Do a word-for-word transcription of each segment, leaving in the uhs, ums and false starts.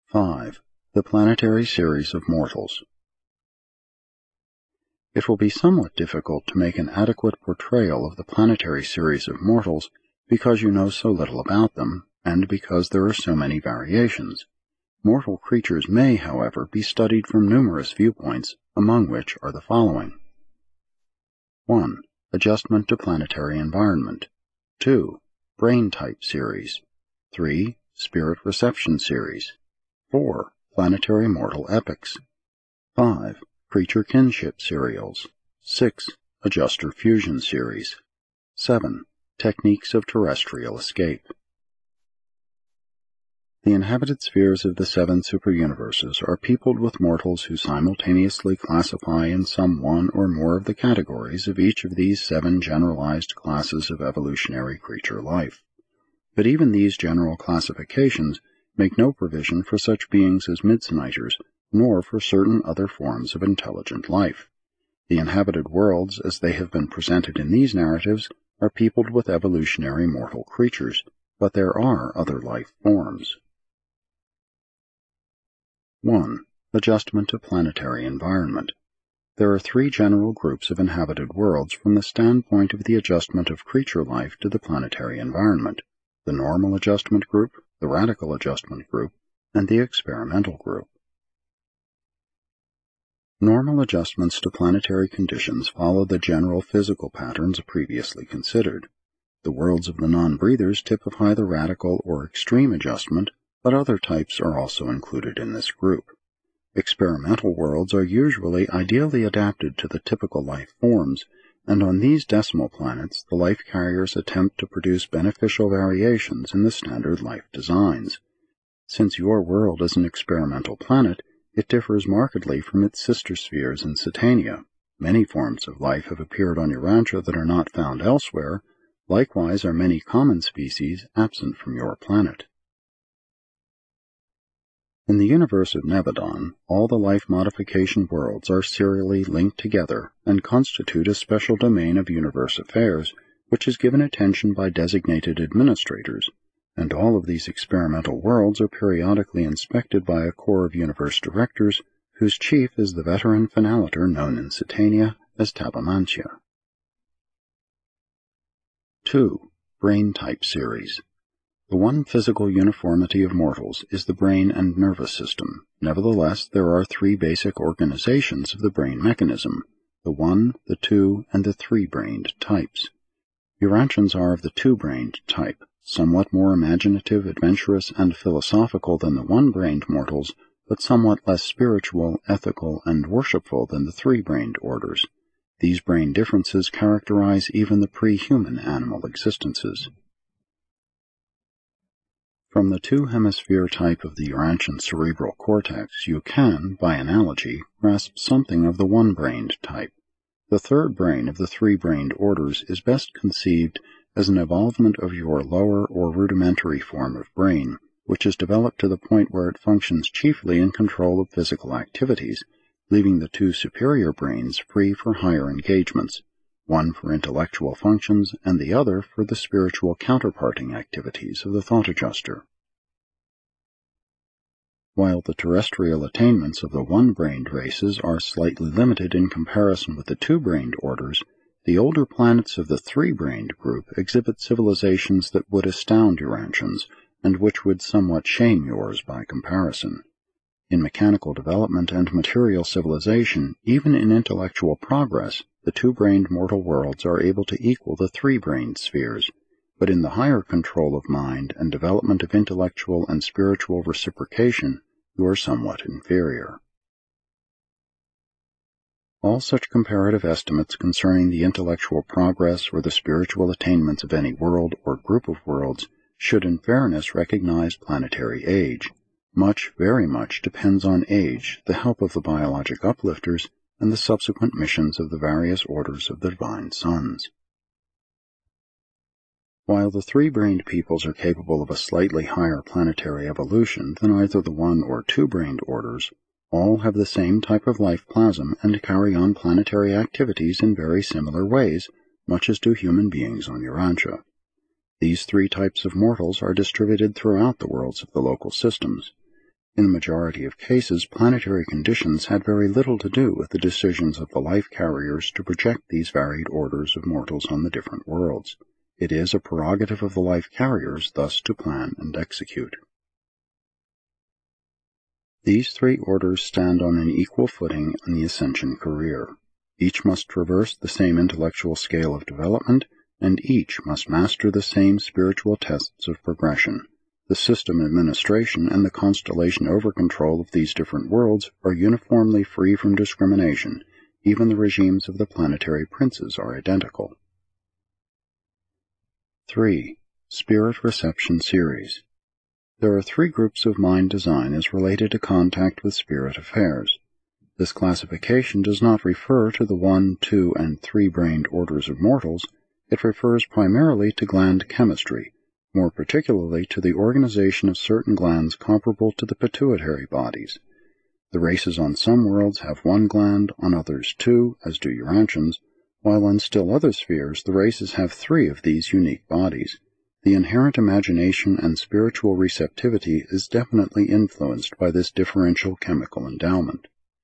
five. The Planetary Series of Mortals. It will be somewhat difficult to make an adequate portrayal of the planetary series of mortals because you know so little about them, and because there are so many variations. Mortal creatures may, however, be studied from numerous viewpoints, among which are the following. one. Adjustment to planetary environment. two. Brain type series. three. Spirit reception series. four. Planetary mortal epics. five. Creature kinship serials. six. Adjuster fusion series. seven. Techniques of terrestrial escape. The inhabited spheres of the seven superuniverses are peopled with mortals who simultaneously classify in some one or more of the categories of each of these seven generalized classes of evolutionary creature life. But even these general classifications make no provision for such beings as Midsoniters, nor for certain other forms of intelligent life. The inhabited worlds, as they have been presented in these narratives, are peopled with evolutionary mortal creatures, but there are other life forms. one. Adjustment to planetary environment. There are three general groups of inhabited worlds from the standpoint of the adjustment of creature life to the planetary environment: the normal adjustment group, the radical adjustment group, and the experimental group. Normal adjustments to planetary conditions follow the general physical patterns previously considered. The worlds of the non-breathers typify the radical or extreme adjustment, but other types are also included in this group. Experimental worlds are usually ideally adapted to the typical life forms, and on these decimal planets the life carriers attempt to produce beneficial variations in the standard life designs. Since your world is an experimental planet, it differs markedly from its sister spheres in Satania. Many forms of life have appeared on Urantia that are not found elsewhere. Likewise are many common species absent from your planet. In the universe of Nebadon, all the life modification worlds are serially linked together and constitute a special domain of universe affairs, which is given attention by designated administrators, and all of these experimental worlds are periodically inspected by a corps of universe directors, whose chief is the veteran finaliter known in Satania as Tabamantia. two. Brain Type Series. The one physical uniformity of mortals is the brain and nervous system. Nevertheless, there are three basic organizations of the brain mechanism: the one, the two, and the three-brained types. Urantians are of the two-brained type, somewhat more imaginative, adventurous, and philosophical than the one-brained mortals, but somewhat less spiritual, ethical, and worshipful than the three-brained orders. These brain differences characterize even the pre-human animal existences. From the two-hemisphere type of the Urantian cerebral cortex, you can, by analogy, grasp something of the one-brained type. The third brain of the three-brained orders is best conceived as an evolvement of your lower or rudimentary form of brain, which is developed to the point where it functions chiefly in control of physical activities, leaving the two superior brains free for higher engagements, one for intellectual functions and the other for the spiritual counterparting activities of the thought adjuster. While the terrestrial attainments of the one-brained races are slightly limited in comparison with the two-brained orders, the older planets of the three-brained group exhibit civilizations that would astound Urantians, and which would somewhat shame yours by comparison. In mechanical development and material civilization, even in intellectual progress, the two-brained mortal worlds are able to equal the three-brained spheres, but in the higher control of mind and development of intellectual and spiritual reciprocation, you are somewhat inferior. All such comparative estimates concerning the intellectual progress or the spiritual attainments of any world or group of worlds should in fairness recognize planetary age. Much, very much, depends on age, the help of the biologic uplifters, and the subsequent missions of the various orders of the divine sons. While the three-brained peoples are capable of a slightly higher planetary evolution than either the one- or two-brained orders, all have the same type of life plasm and carry on planetary activities in very similar ways, much as do human beings on Urantia. These three types of mortals are distributed throughout the worlds of the local systems. In the majority of cases, planetary conditions had very little to do with the decisions of the life carriers to project these varied orders of mortals on the different worlds. It is a prerogative of the life carriers thus to plan and execute. These three orders stand on an equal footing in the ascension career. Each must traverse the same intellectual scale of development, and each must master the same spiritual tests of progression. The system administration and the constellation over-control of these different worlds are uniformly free from discrimination. Even the regimes of the planetary princes are identical. three. Spirit Reception Series. There are three groups of mind design as related to contact with spirit affairs. This classification does not refer to the one, two, and three-brained orders of mortals. It refers primarily to gland chemistry, more particularly to the organization of certain glands comparable to the pituitary bodies. The races on some worlds have one gland, on others two, as do Urantians, while in still other spheres the races have three of these unique bodies. The inherent imagination and spiritual receptivity is definitely influenced by this differential chemical endowment.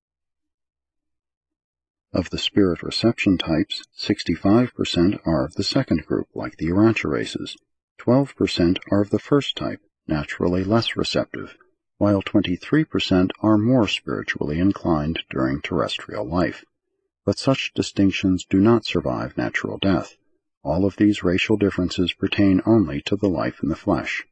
Of the spirit reception types, sixty-five percent are of the second group, like the Urantia races. twelve percent are of the first type, naturally less receptive, while twenty-three percent are more spiritually inclined during terrestrial life. But such distinctions do not survive natural death. All of these racial differences pertain only to the life in the flesh.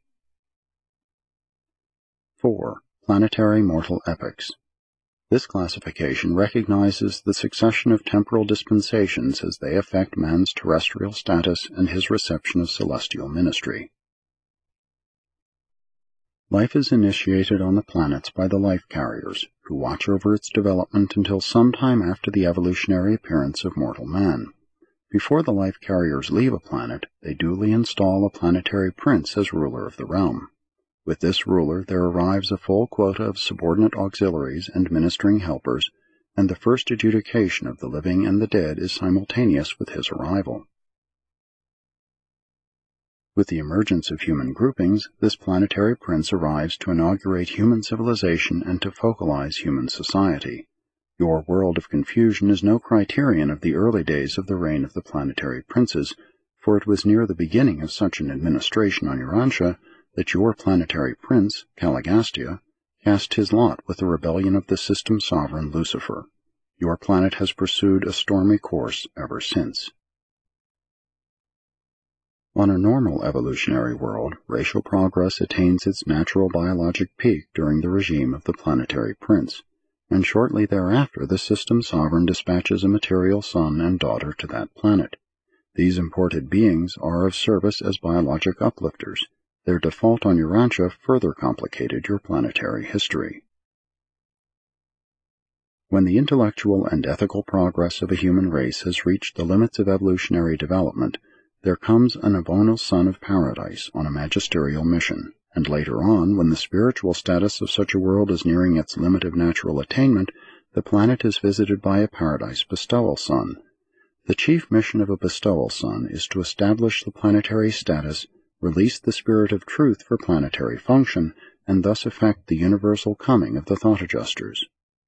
four. Planetary mortal epochs. This classification recognizes the succession of temporal dispensations as they affect man's terrestrial status and his reception of celestial ministry. Life is initiated on the planets by the life carriers, who watch over its development until some time after the evolutionary appearance of mortal man. Before the life carriers leave a planet, they duly install a planetary prince as ruler of the realm. With this ruler there arrives a full quota of subordinate auxiliaries and ministering helpers, and the first adjudication of the living and the dead is simultaneous with his arrival. With the emergence of human groupings, this planetary prince arrives to inaugurate human civilization and to focalize human society. Your world of confusion is no criterion of the early days of the reign of the planetary princes, for it was near the beginning of such an administration on Urantia that your planetary prince, Caligastia, cast his lot with the rebellion of the system sovereign Lucifer. Your planet has pursued a stormy course ever since. On a normal evolutionary world, racial progress attains its natural biologic peak during the regime of the planetary prince, and shortly thereafter the system sovereign dispatches a material son and daughter to that planet. These imported beings are of service as biologic uplifters. Their default on Urantia further complicated your planetary history. When the intellectual and ethical progress of a human race has reached the limits of evolutionary development, there comes an avonal son of paradise on a magisterial mission, and later on, when the spiritual status of such a world is nearing its limit of natural attainment, the planet is visited by a paradise bestowal son. The chief mission of a bestowal son is to establish the planetary status, release the spirit of truth for planetary function, and thus effect the universal coming of the thought adjusters.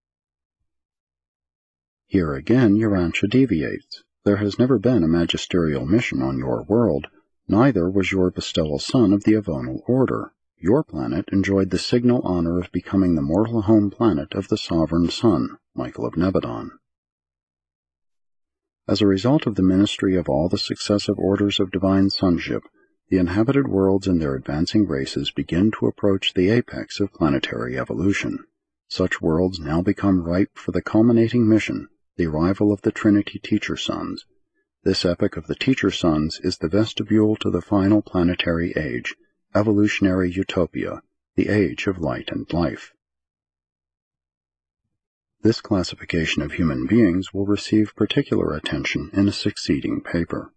Here again Urantia deviates. There has never been a magisterial mission on your world, neither was your bestowal son of the Avonal order. Your planet enjoyed the signal honor of becoming the mortal home planet of the sovereign son, Michael of Nebadon. As a result of the ministry of all the successive orders of divine sonship, the inhabited worlds and their advancing races begin to approach the apex of planetary evolution. Such worlds now become ripe for the culminating mission, the arrival of the Trinity Teacher Sons. This epoch of the Teacher Sons is the vestibule to the final planetary age, evolutionary utopia, the age of light and life. This classification of human beings will receive particular attention in a succeeding paper.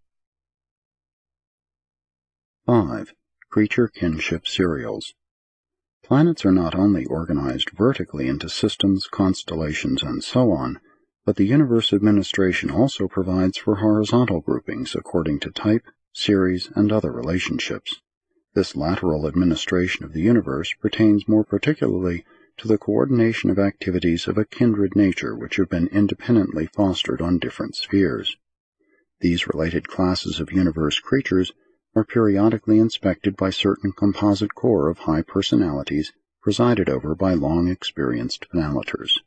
five. Creature Kinship Serials. Planets are not only organized vertically into systems, constellations, and so on, but the universe administration also provides for horizontal groupings according to type, series, and other relationships. This lateral administration of the universe pertains more particularly to the coordination of activities of a kindred nature which have been independently fostered on different spheres. These related classes of universe creatures are periodically inspected by certain composite core of high personalities presided over by long-experienced vanillators.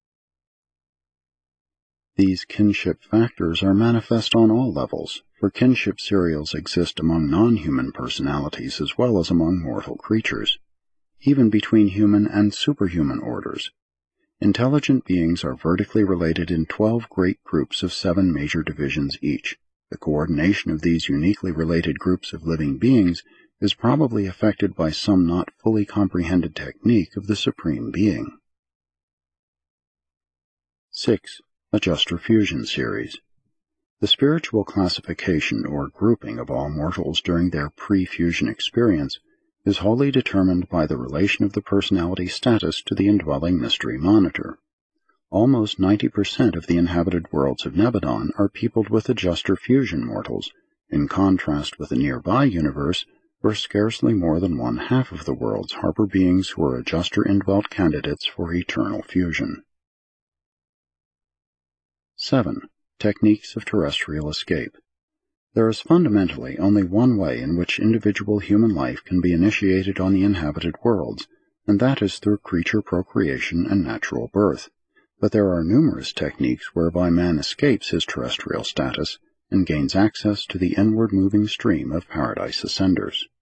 These kinship factors are manifest on all levels, for kinship serials exist among non-human personalities as well as among mortal creatures, even between human and superhuman orders. Intelligent beings are vertically related in twelve great groups of seven major divisions each. The coordination of these uniquely related groups of living beings is probably affected by some not fully comprehended technique of the Supreme Being. six. Adjuster Fusion Series. The spiritual classification or grouping of all mortals during their pre-fusion experience is wholly determined by the relation of the personality status to the indwelling mystery monitor. Almost ninety percent of the inhabited worlds of Nebadon are peopled with adjuster fusion mortals, in contrast with the nearby universe, where scarcely more than one-half of the worlds harbor beings who are adjuster-indwelt candidates for eternal fusion. seven. Techniques of terrestrial escape. There is fundamentally only one way in which individual human life can be initiated on the inhabited worlds, and that is through creature procreation and natural birth. But there are numerous techniques whereby man escapes his terrestrial status and gains access to the inward-moving stream of paradise ascenders.